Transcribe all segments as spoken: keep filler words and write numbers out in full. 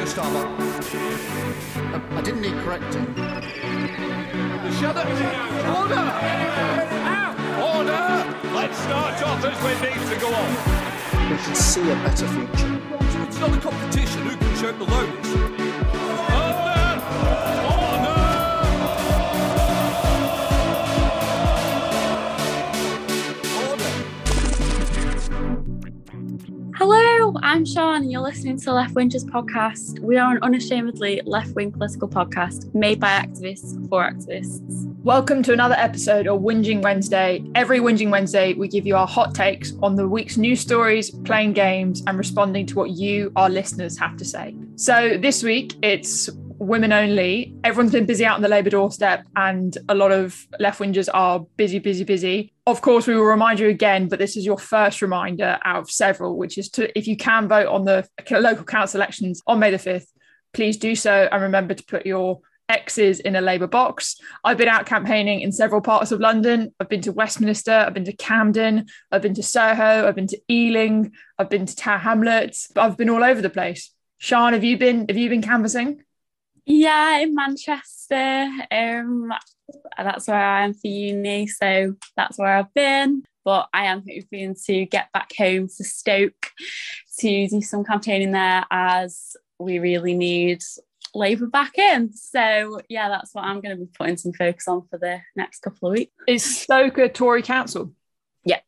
Starbuck. I, I didn't need correcting. Shut up! Order! Order! Let's start off as we need to go on. We can see a better future. It's not a competition. Who can shout the loudest? Order! Order! Hello, I'm Sean and you're listening to the Left Wingers podcast. We are an unashamedly left-wing political podcast made by activists for activists. Welcome to another episode of Whinging Wednesday. Every Whinging Wednesday, we give you our hot takes on the week's news stories, playing games, and responding to what you, our listeners, have to say. So this week, it's women only. Everyone's been busy out on the Labour doorstep, and a lot of left wingers are busy, busy, busy. Of course, we will remind you again, but this is your first reminder out of several, which is to, if you can vote on the local council elections on May the fifth, please do so, and remember to put your X's in a Labour box. I've been out campaigning in several parts of London. I've been to Westminster, I've been to Camden, I've been to Soho, I've been to Ealing, I've been to Tower Hamlets. I've been all over the place. Sian, have you been have you been canvassing? Yeah, in Manchester. Um, that's where I am for uni, so that's where I've been. But I am hoping to get back home to Stoke to do some campaigning there, as we really need Labour back in. So yeah, that's what I'm going to be putting some focus on for the next couple of weeks. Is Stoke a Tory council? Yeah.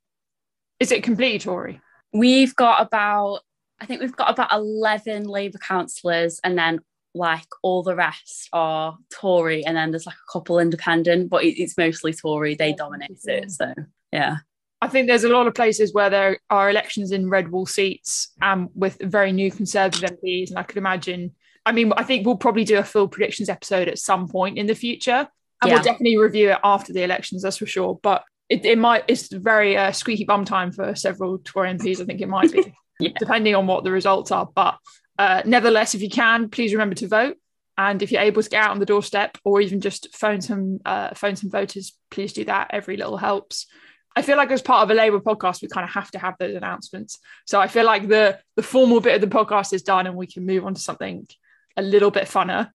Is it completely Tory? We've got about, I think we've got about eleven Labour councillors, and then like all the rest are Tory, and then there's like a couple independent, but it's mostly Tory. They dominate it. So yeah. I think there's a lot of places where there are elections in red wall seats um, with very new Conservative M Ps, and I could imagine I mean, I think we'll probably do a full predictions episode at some point in the future. And yeah. We'll definitely review it after the elections, that's for sure. But it, it might, it's very uh, squeaky bum time for several Tory M Ps, I think it might be, yeah. depending on what the results are. But uh, nevertheless, if you can, please remember to vote. And if you're able to get out on the doorstep or even just phone some, uh, phone some voters, please do that. Every little helps. I feel like as part of a Labour podcast, we kind of have to have those announcements. So I feel like the the formal bit of the podcast is done and we can move on to something a little bit funner.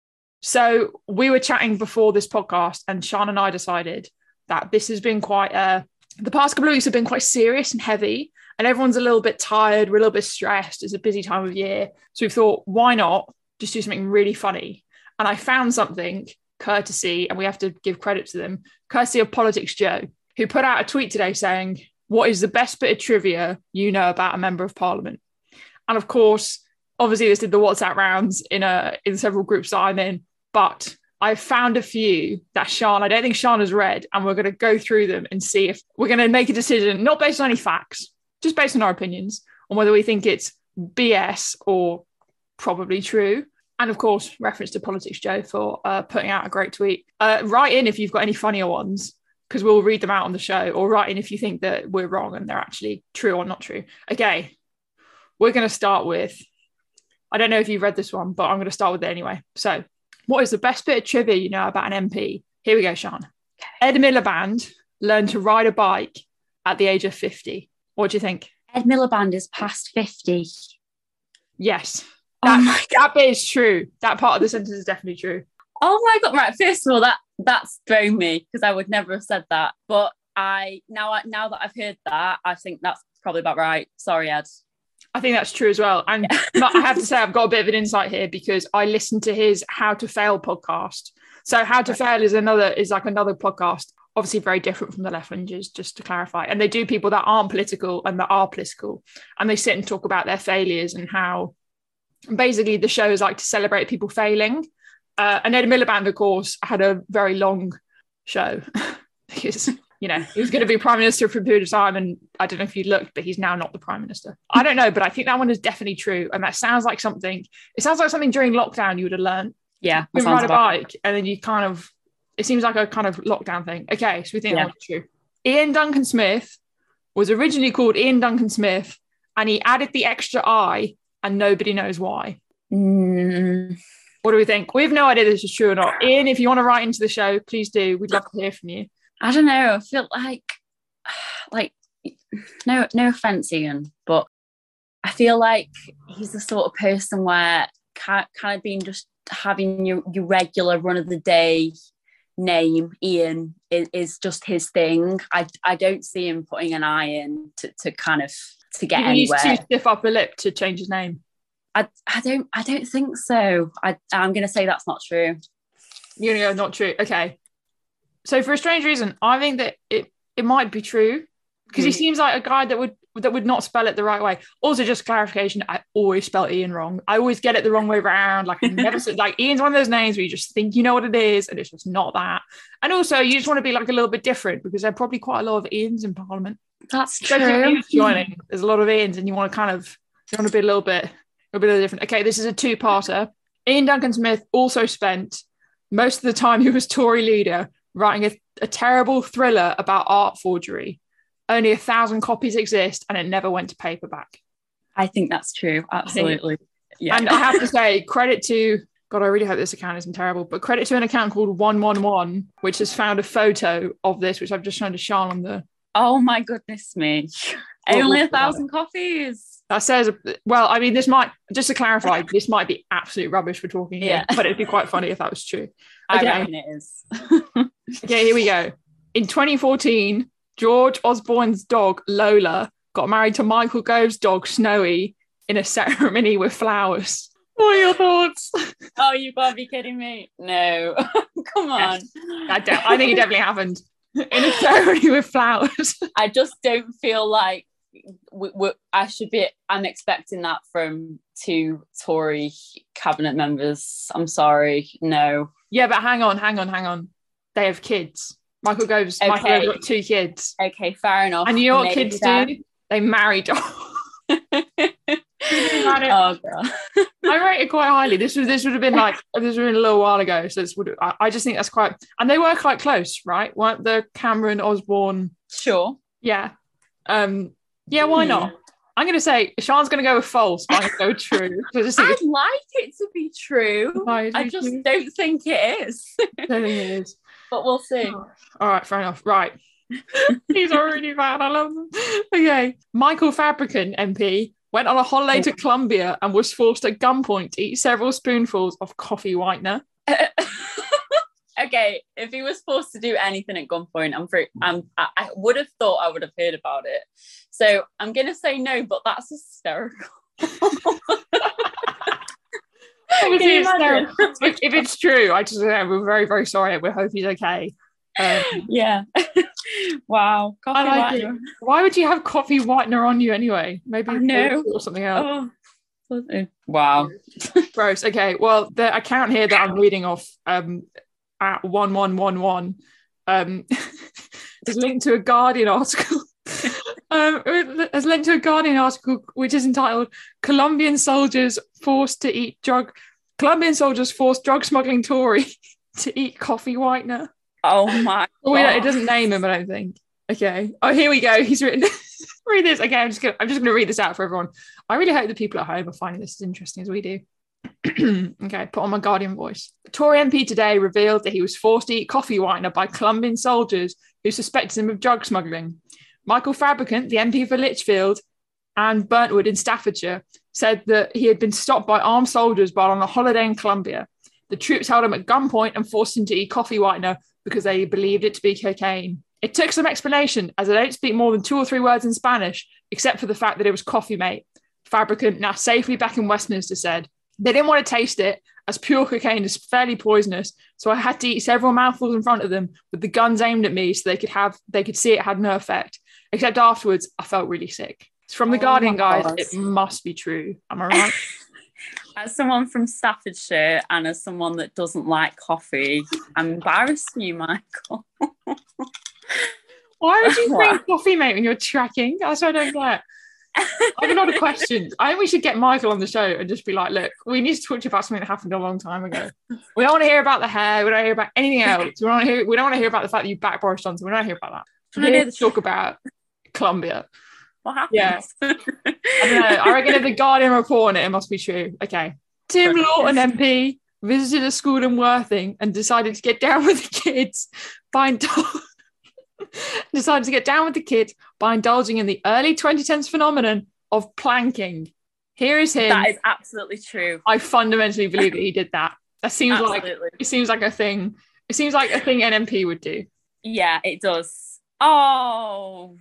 So we were chatting before this podcast, and Sian and I decided that this has been quite a, the past couple of weeks have been quite serious and heavy, and everyone's a little bit tired, we're a little bit stressed, it's a busy time of year. So we thought, why not just do something really funny? And I found something courtesy, and we have to give credit to them, courtesy of Politics Joe, who put out a tweet today saying, what is the best bit of trivia you know about a member of parliament? And of course, obviously, this did the WhatsApp rounds in a in several groups that I'm in, but I found a few that Sian, I don't think Sian has read, and we're going to go through them and see if we're going to make a decision, not based on any facts, just based on our opinions, on whether we think it's B S or probably true. And of course, reference to Politics Joe for uh, putting out a great tweet. Uh, write in if you've got any funnier ones, because we'll read them out on the show, or write in if you think that we're wrong and they're actually true or not true. Okay, we're going to start with, I don't know if you've read this one, but I'm going to start with it anyway. So, what is the best bit of trivia you know about an M P? Here we go, Sian. Ed Miliband learned to ride a bike at the age of fifty. What do you think? Ed Miliband is past fifty. Yes. Oh That, my that bit is true. That part of the sentence is definitely true. Oh my God. Right. First of all, that that's thrown me, because I would never have said that. But I now, I, now that I've heard that, I think that's probably about right. Sorry, Ed. I think that's true as well. And I have to say, I've got a bit of an insight here because I listened to his How to Fail podcast. So How to Fail is another is like another podcast, obviously very different from the Left Wingers, just to clarify. And they do people that aren't political and that are political. And they sit and talk about their failures and how basically the show is like to celebrate people failing. Uh, and Ed Miliband, of course, had a very long show because, you know, he was going to be Prime Minister for a period of time. And I don't know if you looked, but he's now not the Prime Minister. I don't know, but I think that one is definitely true. And that sounds like something, it sounds like something during lockdown you would have learned. Yeah. You ride a bike and then you kind of, it seems like a kind of lockdown thing. Okay, so we think yeah. that was true. Ian Duncan Smith was originally called Ian Duncan Smith, and he added the extra I, and nobody knows why. Mm. What do we think? We have no idea if this is true or not. Ian, if you want to write into the show, please do. We'd love to hear from you. I don't know. I feel like, like, no, no offense, Ian, but I feel like he's the sort of person where kind kind of being just having your, your regular run of the day name, Ian, is, is just his thing. I I don't see him putting an I in to, to kind of to get He's anywhere. too stiff upper lip to change his name. I, I don't I don't think so. I I'm gonna say that's not true. You're gonna go not true. Okay. So for a strange reason, I think that it it might be true because mm. he seems like a guy that would that would not spell it the right way. Also, just clarification, I always spell Ian wrong. I always get it the wrong way around. Like I never like Ian's one of those names where you just think you know what it is and it's just not that. And also you just want to be like a little bit different because there are probably quite a lot of Ians in Parliament. That's Especially true. Joining. There's a lot of Ians and you want to kind of you want to be a little bit a bit different. Okay, this is a two-parter. Ian Duncan Smith also spent most of the time he was Tory leader writing a, a terrible thriller about art forgery. Only a thousand copies exist and it never went to paperback. I think that's true. Absolutely. Yeah. And I have to say, credit to, God, I really hope this account isn't terrible, but credit to an account called one one one, which has found a photo of this, which I've just shown to Sean on the... Oh my goodness me. What, Only what a thousand copies. That says, well, I mean, this might, just to clarify, this might be absolute rubbish for talking here, Yeah. but it'd be quite funny if that was true. I Okay. reckon it is. Okay, here we go. In twenty fourteen, George Osborne's dog, Lola, got married to Michael Gove's dog, Snowy, in a ceremony with flowers. What are your thoughts? Oh, you've got to be kidding me. No. Come on. Yes. I, de- I think it definitely happened. In a ceremony with flowers. I just don't feel like we, we, I should be, I'm expecting that from two Tory cabinet members. I'm sorry. No. Yeah, but hang on, hang on, hang on. They have kids. Michael Gove's Okay. Michael Gove's got two kids. Okay, fair enough. And you know what Maybe kids that. do? They marry dogs. Oh god. I rate it quite highly. This was this would have been like this would have been a little while ago. So this would I, I just think that's quite and they were quite close, right? Weren't the Cameron Osborne? Sure. Yeah. Um yeah, why Hmm. not? I'm gonna say Sean's gonna go with false, but I'm gonna go true. So I just think I'd like it to be true. it's- I just don't think it is. I don't think it is. But we'll see. All right, fair enough. Right. These are really bad. I love them. Okay. Michael Fabricant M P went on a holiday to Colombia and was forced at gunpoint to eat several spoonfuls of coffee whitener. Okay, if he was forced to do anything at gunpoint, I'm free. I'm, I, I would have thought I would have heard about it. So I'm gonna say no, but that's hysterical. Obviously, Can you it's imagine? terrible. if, if it's true, I just uh, we're very, very sorry. We hope he's okay. Um, Yeah. Wow. Coffee I like whitener. it. Why would you have coffee whitener on you anyway? Maybe I know. or something else. Oh. Wow. Gross. Okay. Well, the account here that I'm reading off um, at one one one one um, is linked to a Guardian article. um, is linked to a Guardian article which is entitled "Colombian Soldiers Forced to Eat Drug." Colombian soldiers forced drug smuggling Tory to eat coffee whitener. Oh my Oh, yeah, it God. doesn't name him, I don't think. Okay. Oh, here we go. He's written. Read this. Okay, I'm just gonna. I'm just gonna read this out for everyone. I really hope the people at home are finding this as interesting as we do. Okay, put on my Guardian voice. The Tory M P today revealed that he was forced to eat coffee whitener by Colombian soldiers who suspected him of drug smuggling. Michael Fabricant, the M P for Lichfield and Burntwood in Staffordshire, said that he had been stopped by armed soldiers while on a holiday in Colombia. The troops held him at gunpoint and forced him to eat coffee whitener because they believed it to be cocaine. It took some explanation, as I don't speak more than two or three words in Spanish, except for the fact that it was coffee, mate. Fabricant, now safely back in Westminster, said. They didn't want to taste it, as pure cocaine is fairly poisonous, so I had to eat several mouthfuls in front of them with the guns aimed at me so they could have they could see it had no effect. Except afterwards, I felt really sick. It's from The Oh Guardian, my guys. God. It must be true. Am I right? As someone from Staffordshire and as someone that doesn't like coffee, I'm embarrassed for you, Michael. Why would you What? drink coffee, mate, when you're tracking? That's what I don't get. I have a lot of questions. I think we should get Michael on the show and just be like, look, we need to talk to you about something that happened a long time ago. We don't want to hear about the hair. We don't want to hear about anything else. We don't want to hear, we don't want to hear about the fact that you backed Boris Johnson. We don't want to hear about that. I We're know here the to talk about Colombia. What happened? Yeah. I don't know. I reckon if the Guardian report on it, it must be true. Okay. Tim Lawton M P visited a school in Worthing and decided to get down with the kids by indul- decided to get down with the kids by indulging in the early twenty tens phenomenon of planking. Here is him. That is absolutely true. I fundamentally believe that he did that. That seems absolutely. like it seems like a thing. It seems like a thing N M P would do. Yeah, it does. Oh.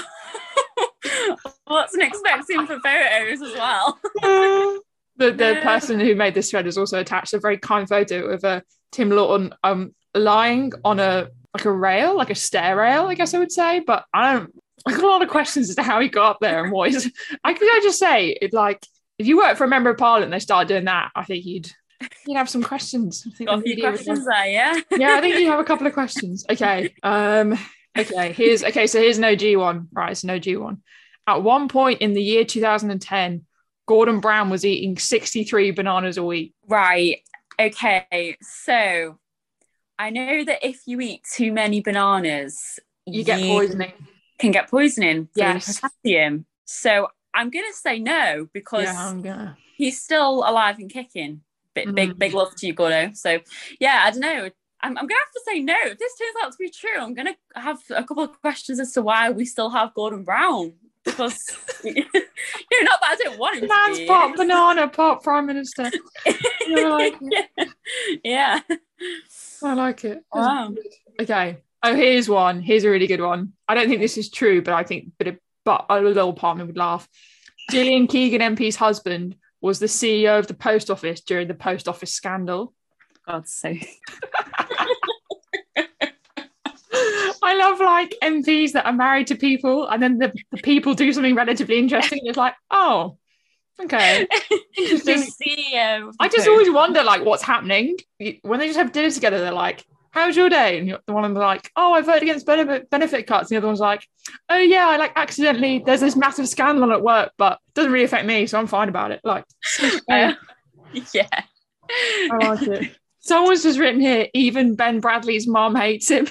Wasn't expecting for photos as well. the the person who made this thread has also attached a very kind photo of uh, Tim Lawton um lying on a like a rail, like a stair rail, I guess I would say. But I don't. I got a lot of questions as to how he got up there and what is. I could I just say, if like if you work for a member of parliament and they start doing that, I think you'd you'd have some questions. I think got a few questions there, yeah. Yeah, I think you have a couple of questions. Okay. Um. Okay. Here's okay. So here's an O G one. Right, it's an O G one. At one point in the year two thousand ten, Gordon Brown was eating sixty-three bananas a week. Right. Okay. So I know that if you eat too many bananas, you get poisoning. Can get poisoning. Yes. Potassium. So I'm gonna say no because yeah, I'm gonna... he's still alive and kicking. Big, mm. big, big love to you, Gordo. So yeah, I don't know. I'm, I'm gonna have to say no. If this turns out to be true, I'm gonna have a couple of questions as to why we still have Gordon Brown. Because you know, not that I don't want him. Man's to be. pop banana pop prime minister. I like it. Yeah, I like it. Wow. Okay. Oh, here's one. Here's a really good one. I don't think this is true, but I think, but it, but a little part of me would laugh. Gillian Keegan M P's husband was the C E O of the post office during the post office scandal. God's sake. I love like M Ps that are married to people and then the, the people do something relatively interesting. It's like, oh, okay. Interesting. C E O I just always wonder like what's happening. When they just have dinner together, they're like, how's your day? And the one of them like, oh, I voted against benefit, benefit cuts. And the other one's like, oh yeah, I like accidentally, there's this massive scandal at work, but it doesn't really affect me, so I'm fine about it. Like, uh, yeah. I like it. Someone's just written here, even Ben Bradley's mom hates him.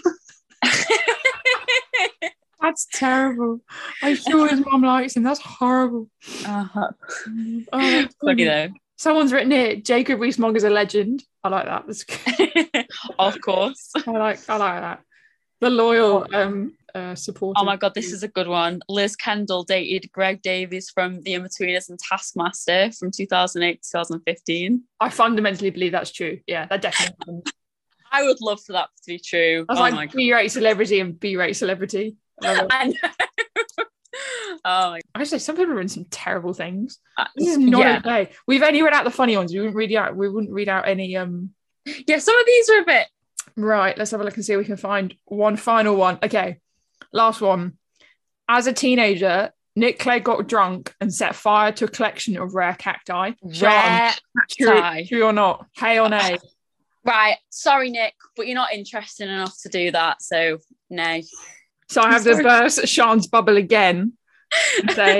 That's terrible. I'm sure his mom likes him. That's horrible. Uh-huh. Oh, that's funny though. Someone's written here, Jacob Rees-Mogg is a legend. I like that. That's good. Of course. I like I like that. The loyal um uh supporter. Oh my god, this is a good one. Liz Kendall dated Greg Davies from The In-Betweeners and Taskmaster from two thousand eight to two thousand fifteen. I fundamentally believe that's true. Yeah, that definitely happened. I would love for that to be true. That's oh like B-rate celebrity and B-rate celebrity. I, I know. Oh my! I say some people are in some terrible things. Uh, this is not yeah. okay. We've only read out the funny ones. We wouldn't read out. We wouldn't read out any. Um. Yeah, some of these are a bit. Right. Let's have a look and see if we can find one final one. Okay, last one. As a teenager, Nick Clegg got drunk and set fire to a collection of rare cacti. Rare cacti. True, true or not? Hey or nay? Right. Sorry, Nick, but you're not interested enough to do that. So no. So I have to burst Sean's bubble again and say,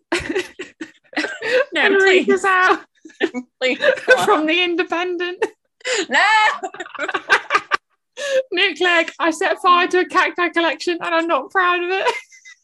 no, and read this out please, from The Independent. No. Nick Clegg, I set fire to a cacti collection and I'm not proud of it.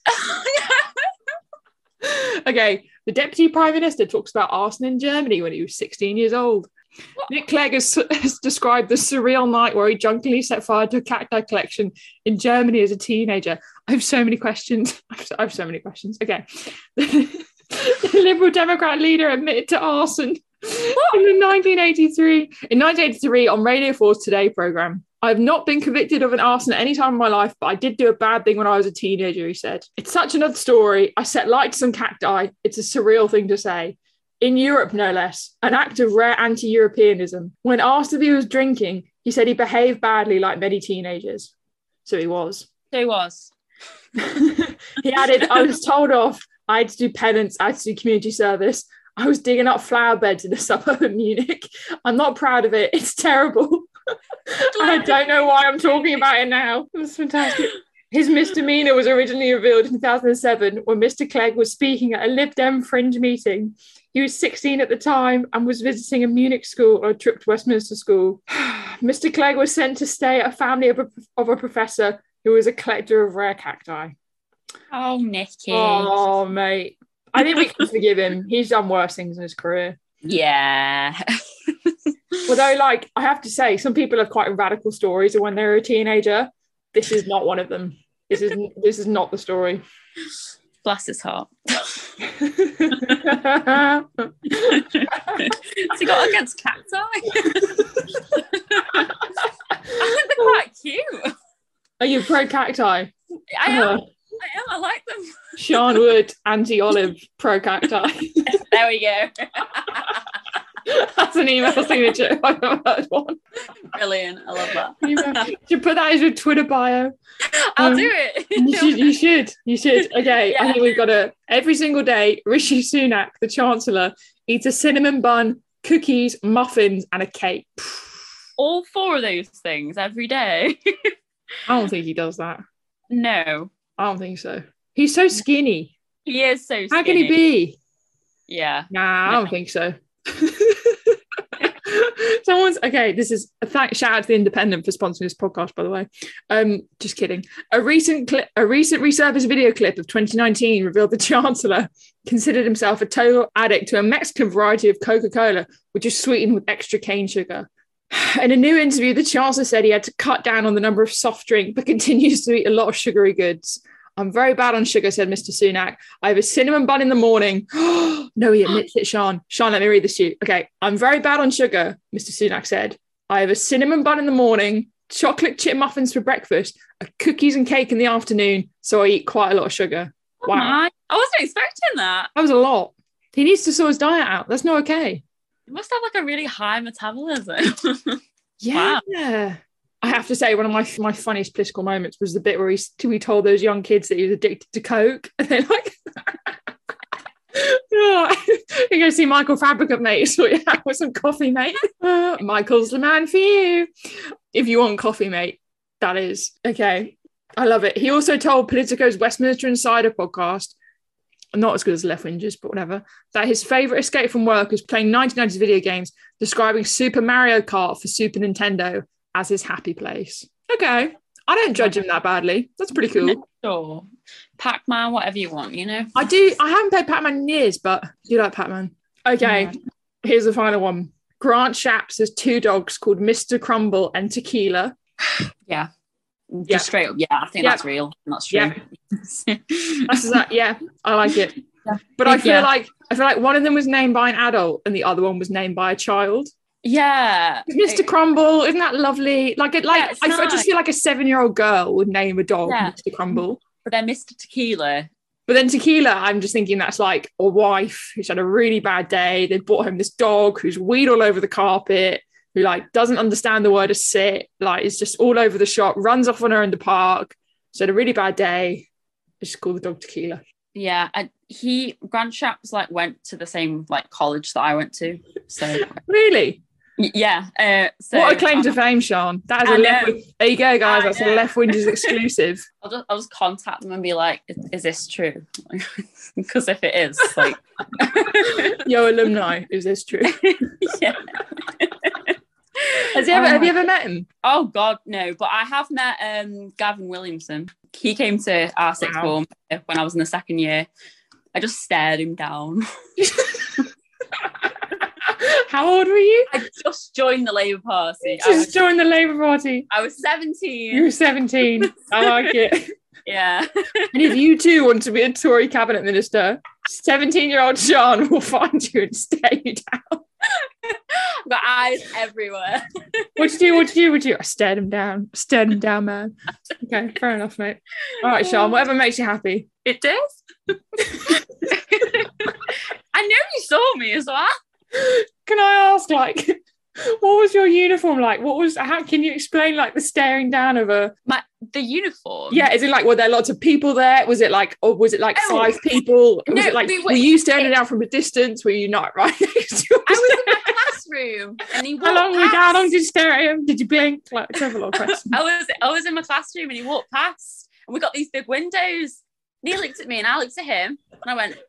Okay, the Deputy Prime Minister talks about arson in Germany when he was sixteen years old. What? Nick Clegg has, has described the surreal night where he drunkenly set fire to a cacti collection in Germany as a teenager. I have so many questions. I have so, I have so many questions. Okay. The Liberal Democrat leader admitted to arson in nineteen eighty-three. In nineteen eighty-three, on Radio four's Today programme, I have not been convicted of an arson at any time in my life, but I did do a bad thing when I was a teenager, he said. It's such another story. I set light to some cacti. It's a surreal thing to say. In Europe, no less, an act of rare anti-Europeanism. When asked if he was drinking, he said he behaved badly like many teenagers. So he was. So he was. He added, I was told off. I had to do penance. I had to do community service. I was digging up flower beds in a suburb of Munich. I'm not proud of it. It's terrible. I don't know why I'm talking about it now. That's fantastic. His misdemeanor was originally revealed in two thousand seven when Mister Clegg was speaking at a Lib Dem fringe meeting. He was sixteen at the time and was visiting a Munich school on a trip to Westminster School. Mister Clegg was sent to stay at a family of a, of a professor who was a collector of rare cacti. Oh, Nicky. Oh, mate. I think we can forgive him. He's done worse things in his career. Yeah. Although, like, I have to say, some people have quite radical stories of when they were a teenager. This is not one of them. This is this is not the story. Bless his heart. What's he got against cacti? I think they're quite cute. Are you pro cacti? I am. Uh, I am. I like them. Sean Wood, anti-olive, pro cacti. There we go. That's an email signature if I've ever heard one. Brilliant. I love that. You should put that as your Twitter bio. I'll Um, do it. You should, you should, you should. Okay, I Yeah. think we've got a every single day. Rishi Sunak, the Chancellor, eats a cinnamon bun, cookies, muffins, and a cake. All four of those things every day. I don't think he does that. No. I don't think so. He's so skinny. He is so skinny. How can he be? Yeah. Nah, I don't think so. Someone's okay. This is a thank shout out to the Independent for sponsoring this podcast, by the way. Um, just kidding. A recent clip, a recent resurfaced video clip of twenty nineteen revealed the Chancellor considered himself a total addict to a Mexican variety of Coca-Cola, which is sweetened with extra cane sugar. In a new interview, the Chancellor said he had to cut down on the number of soft drink, but continues to eat a lot of sugary goods. I'm very bad on sugar, said Mister Sunak. I have a cinnamon bun in the morning. No, he admits it, Sean. Sean, let me read this to you. Okay, I'm very bad on sugar, Mister Sunak said. I have a cinnamon bun in the morning, chocolate chip muffins for breakfast, a cookies and cake in the afternoon, so I eat quite a lot of sugar. Oh Wow. my. I wasn't expecting that. That was a lot. He needs to sort his diet out. That's not okay. He must have like a really high metabolism. Yeah. I have to say, one of my my funniest political moments was the bit where he, he told those young kids that he was addicted to Coke. And they're like, oh, you go see Michael Fabricant, mate. So yeah, with some coffee, mate. Uh, Michael's the man for you. If you want coffee, mate, that is. Okay. I love it. He also told Politico's Westminster Insider podcast, not as good as Left Wingers, but whatever, that his favourite escape from work is playing nineteen nineties video games, describing Super Mario Kart for Super Nintendo as his happy place. Okay. I don't judge him that badly. That's pretty cool. Sure. Pac-Man, whatever you want, you know? I do. I haven't played Pac-Man in years, but I do like Pac-Man. Okay. Yeah. Here's the final one. Grant Shapps has two dogs called Mister Crumble and Tequila. Yeah. Yeah. Just straight up. Yeah, I think Yeah. that's real. That's true. Yeah. That's that. Yeah, I like it. Yeah. But I feel Yeah. like I feel like one of them was named by an adult and the other one was named by a child. Yeah. Mister Crumble, isn't that lovely? Like it, like Yeah, it's I, I just nice. feel like a seven-year-old girl would name a dog Yeah. Mister Crumble. But then Mister Tequila. But then Tequila, I'm just thinking that's like a wife who's had a really bad day. They brought home this dog who's weed all over the carpet, who like doesn't understand the word to sit, like is just all over the shop, runs off on her in the park. So had a really bad day. Just call the dog Tequila. Yeah. I, he, Grant Shapps, like, went to the same, like, college that I went to. So, Really? y- yeah. Uh, so What a claim to um, fame, Sean. That is I a left. know. There you go, guys. I That's a know. Left Wingers exclusive. I'll just, I'll just contact them and be like, is, is this true? Because if it is, like... Yo, alumni, is this true? yeah. Has he ever, Oh have you my- ever met him? Oh God, no! But I have met um, Gavin Williamson. He came to our sixth Wow. form when I was in the second year. I just stared him down. How old were you? I just joined the Labour Party. I Just was, joined the Labour Party. I was seventeen. You were seventeen. I like it. Yeah. And if you too want to be a Tory cabinet minister, seventeen-year-old Sean will find you and stare you down. I've got eyes everywhere. What'd you do? What'd you do? What'd you do? I stared him down. Stared him down, man. Okay, fair enough, mate. All right, Sean, whatever makes you happy. It does. I know you saw me as well. Can I ask, like, what was your uniform like? What was, how can you explain, like, the staring down of a, My the uniform. yeah, is it like, were there lots of people there? Was it like, or was it like Oh. five people? Was No, it like, we were- were you staring down from a distance? Were you not right next to I us? was in my classroom, and he walked How long, were you- past. how long did you stare at him? Did you blink? Like, several questions. I was I was in my classroom and he walked past and we got these big windows. And he looked at me and I looked at him and I went,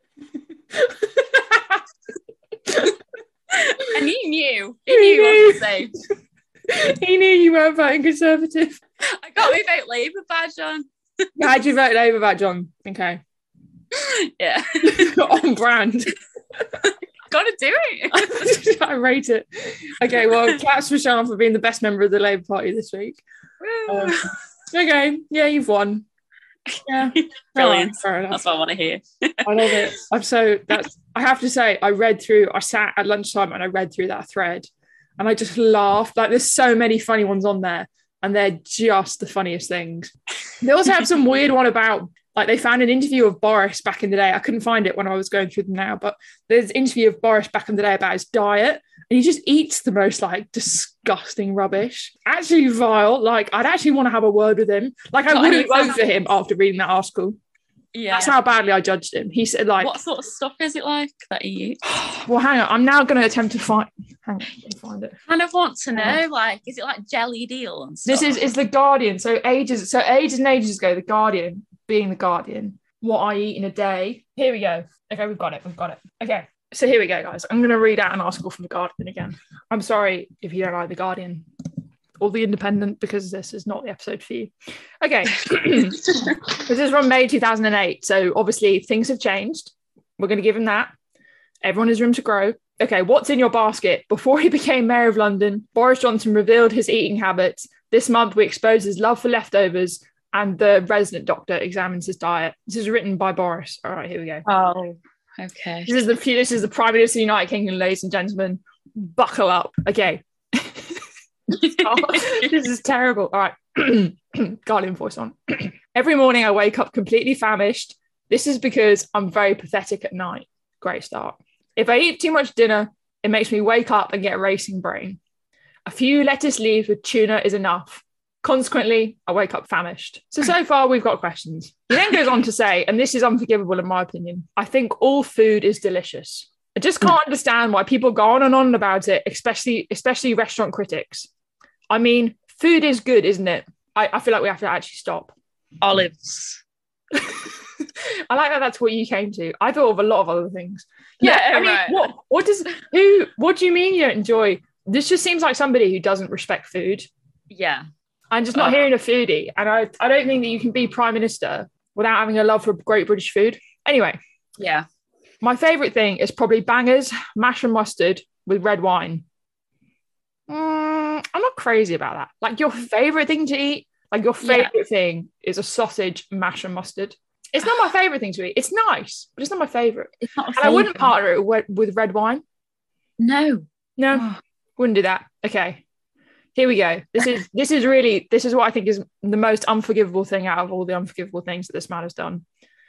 and he knew. He He knew knew. what to say. He knew you weren't voting Conservative. I got my vote Labour badge on. How'd you vote Labour back, John? Okay. Yeah. On brand. Gotta do it. I rate it. Okay, well, claps for Sean for being the best member of the Labour Party this week. Um, okay, yeah, you've won. Yeah, Brilliant. Fair enough. That's what I want to hear. I love it. I'm so that's I have to say, I read through, I sat at lunchtime and I read through that thread and I just laughed. Like there's so many funny ones on there and they're just the funniest things. They also have some weird one about, like they found an interview of Boris back in the day. I couldn't find it when I was going through them now, but there's an interview of Boris back in the day about his diet and he just eats the most like disgusting rubbish. Actually vile. Like I'd actually want to have a word with him. Like I wouldn't vote for him after reading that article. Yeah. That's how badly I judged him. He said like... What sort of stuff is it like that he eats? Well, hang on. I'm now going to attempt to find... Hang on, let me find it. Kind of want to know, like, is it like jelly deal and stuff? This is, is The Guardian. So ages, so ages and ages ago, The Guardian, being The Guardian, what I eat in a day. Here we go. Okay, we've got it. We've got it. Okay. So here we go, guys. I'm going to read out an article from The Guardian again. I'm sorry if you don't like The Guardian or The Independent, because this is not the episode for you. Okay. This is from May two thousand eight. So obviously things have changed. We're going to give him that. Everyone has room to grow. Okay, what's in your basket? Before he became Mayor of London, Boris Johnson revealed his eating habits. This month, we expose his love for leftovers, and the resident doctor examines his diet. This is written by Boris. All right, here we go. Oh, okay. This is the this is the Prime Minister of the United Kingdom, ladies and gentlemen. Buckle up. Okay. Oh, this is terrible. All right. Guardian voice on. Every morning I wake up completely famished. This is because I'm very pathetic at night. Great start. If I eat too much dinner, it makes me wake up and get a racing brain. A few lettuce leaves with tuna is enough. Consequently, I wake up famished. So, so far we've got questions. He then goes on to say, and this is unforgivable in my opinion, I think all food is delicious. I just can't understand why people go on and on about it, especially especially restaurant critics. I mean, food is good, isn't it? I, I feel like we have to actually stop. Olives. I like that that's what you came to. I thought of a lot of other things. Yeah, Yeah, I mean, right. what what does who what do you mean you don't enjoy? This just seems like somebody who doesn't respect food. Yeah. I'm just not Ugh. hearing a foodie. And I, I don't think that you can be Prime Minister without having a love for great British food. Anyway, Yeah. my favourite thing is probably bangers, mash and mustard with red wine. Mm, I'm not crazy about that. Like your favourite thing to eat, like your favourite Yeah. thing is a sausage, mash and mustard. It's not my favourite thing to eat. It's nice, but it's not my favourite. It's not a And I wouldn't favourite. partner it with, with red wine. No. No, Oh. wouldn't do that. Okay. Here we go. This is this is really this is what I think is the most unforgivable thing out of all the unforgivable things that this man has done.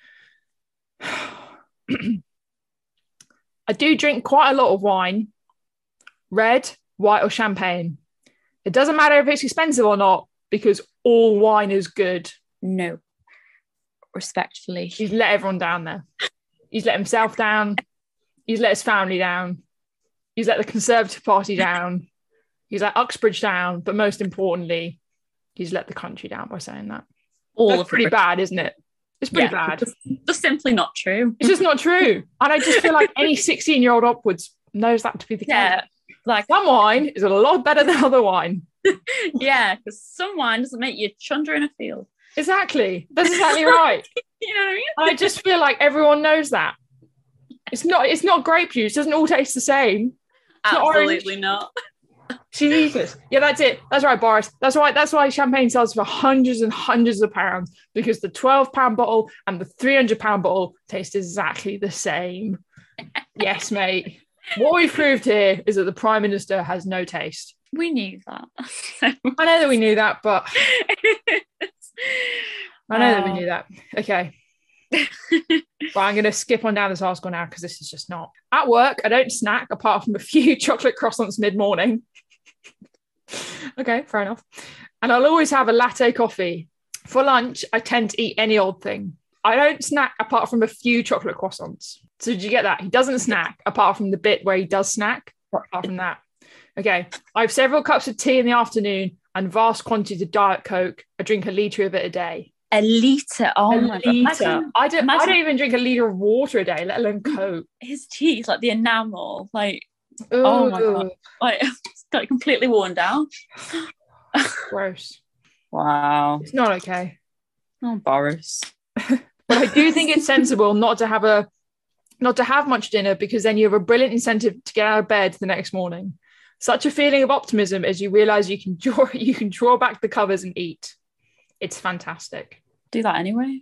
I do drink quite a lot of wine, red, white, or champagne. It doesn't matter if it's expensive or not, because all wine is good. No. Respectfully. He's let everyone down there. He's let himself down. He's let his family down. He's let the Conservative Party down. He's let Uxbridge down. But most importantly, he's let the country down by saying that. All That's of pretty it. bad, isn't it? It's pretty Yeah. bad. Just, just simply not true. It's just not true. And I just feel like any sixteen-year-old upwards knows that to be the case. Yeah. Like, Some wine is a lot better than other wine. yeah, because some wine doesn't make you chunder in a field. Exactly. That's exactly right. You know what I mean? And I just feel like everyone knows that. It's not it's not grape juice. It doesn't all taste the same. not orange. Absolutely not. Jesus. Yeah, that's it. That's right, Boris. That's why that's why champagne sells for hundreds and hundreds of pounds, because the twelve pound bottle and the three hundred pound bottle taste exactly the same. Yes, mate. What we've proved here is that the Prime Minister has no taste. We knew that. I know that we knew that, but I know that we Wow. knew that. Okay. Right, I'm going to skip on down this article now because this is just not. At work, I don't snack apart from a few chocolate croissants mid-morning. Okay, fair enough. And I'll always have a latte coffee. For lunch, I tend to eat any old thing. I don't snack apart from a few chocolate croissants. So did you get that? He doesn't snack apart from the bit where he does snack. Apart from that. Okay. I have several cups of tea in the afternoon and vast quantities of Diet Coke. I drink a litre of it a day. A litre. Oh a my god. litre. Imagine I don't I imagine- don't even drink a litre of water a day, let alone Coke. his teeth, like the enamel, like Oh my God. like it's got completely worn down. Gross. Wow. It's not okay. Oh, Boris. But I do think it's sensible not to have a not to have much dinner, because then you have a brilliant incentive to get out of bed the next morning. Such a feeling of optimism as you realise you can draw you can draw back the covers and eat. It's fantastic. do that anyway.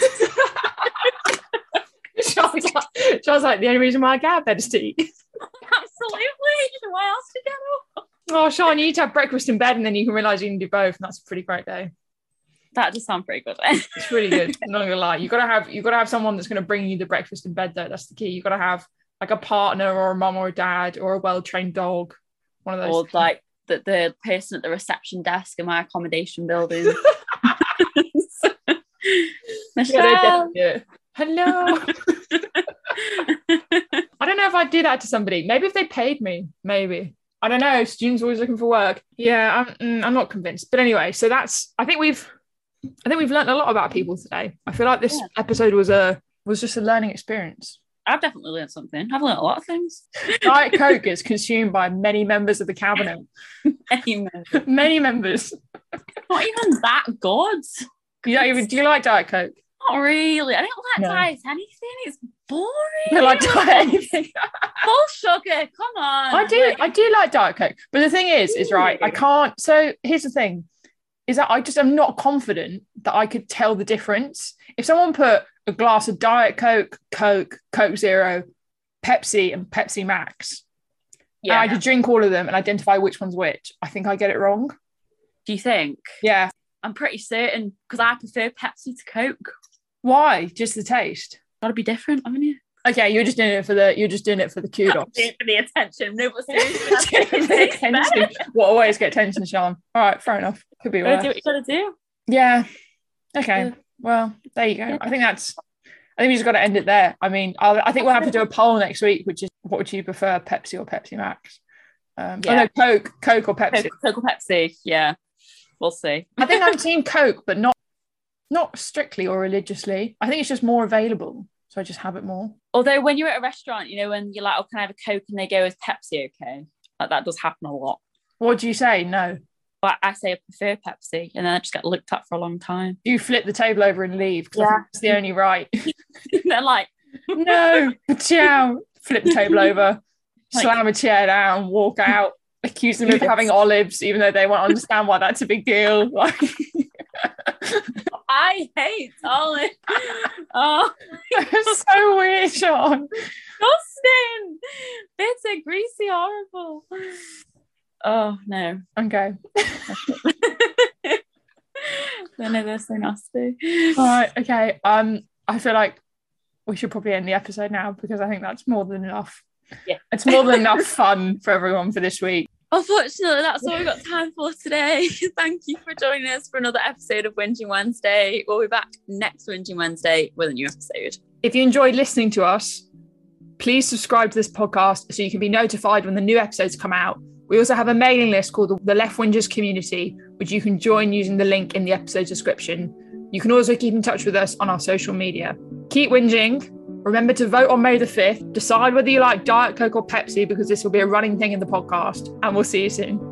Sean's like, Sean's like, the only reason why I get out of bed is to eat. Absolutely. Why else to get up? Oh, Sean, you need to have breakfast in bed and then you can realise you can do both. And that's a pretty great day. That does sound pretty good. It's really good. I'm not gonna lie. You gotta have you gotta have someone that's gonna bring you the breakfast in bed though. That's the key. You gotta have like a partner or a mum or a dad or a well-trained dog. One of those. Or like the, the person at the reception desk in my accommodation building. Michelle. Yeah, hello. I don't know if I'd do that to somebody. Maybe if they paid me. Maybe. I don't know. Students always looking for work. Yeah, I'm, mm, I'm not convinced. But anyway, so that's. I think we've. I think we've learned a lot about people today. I feel like this yeah. episode was a was just a learning experience. I've definitely learned something. I've learned a lot of things. Diet Coke is consumed by many members of the cabinet. many members. Many members. Not even that good. You don't even. Do you like Diet Coke? Not really. I don't like No. diet anything. It's boring. I like Diet anything. Full sugar. Come on. I do. I do like Diet Coke, but the thing is, is right. I can't. So here's the thing: is that I just am not confident that I could tell the difference. If someone put a glass of Diet Coke, Coke, Coke Zero, Pepsi, and Pepsi Max, Yeah. and I could drink all of them and identify which one's which, I think I get it wrong. Do you think? Yeah. I'm pretty certain because I prefer Pepsi to Coke. Why? Just the taste. Got to be different, haven't you? Okay, you're just doing it for the. You're just doing it for the kudos. Doing it for the attention. No, but Doing seriously, it for the attention. What always get attention, Sean? All right, fair enough. Could be you gotta worse. do what you gotta do. Yeah. Okay. Yeah. Well, there you go. Yeah. I think that's. I think we just got to end it there. I mean, I'll, I think we'll have to do a poll next week, which is what would you prefer, Pepsi or Pepsi Max? Um, Yeah. oh no, Coke, Coke or Pepsi. Coke, Coke or Pepsi. Yeah, we'll see. I think I'm team Coke, but not not strictly or religiously. I think it's just more available, so I just have it more. Although when you're at a restaurant, you know, when you're like, "Oh, can I have a Coke?" and they go, "Is Pepsi okay?" Like that does happen a lot. What do you say? No. But I say I prefer Pepsi, and then I just get looked at for a long time. You flip the table over and leave because I Yeah. think that's the only right. They're like, No, ciao. Flip the table over, Like- slam a chair down, walk out, accuse them of Yes. having olives, even though they won't understand why that's a big deal. Like, I hate olive. Oh, it's so weird, Sean. disgusting. Bitter, greasy, horrible. Oh no. Okay. No, no, they're so nasty. All right. Okay. Um, I feel like we should probably end the episode now because I think that's more than enough. Yeah. It's more than enough fun for everyone for this week. Unfortunately, that's all we've got time for today. Thank you for joining us for another episode of Whinging Wednesday. We'll be back next Whinging Wednesday with a new episode. If you enjoyed listening to us, please subscribe to this podcast so you can be notified when the new episodes come out. We also have a mailing list called the Left Whingers Community, which you can join using the link in the episode description. You can also keep in touch with us on our social media. Keep whinging. Remember to vote on May the fifth. Decide whether you like Diet Coke or Pepsi because this will be a running thing in the podcast. And we'll see you soon.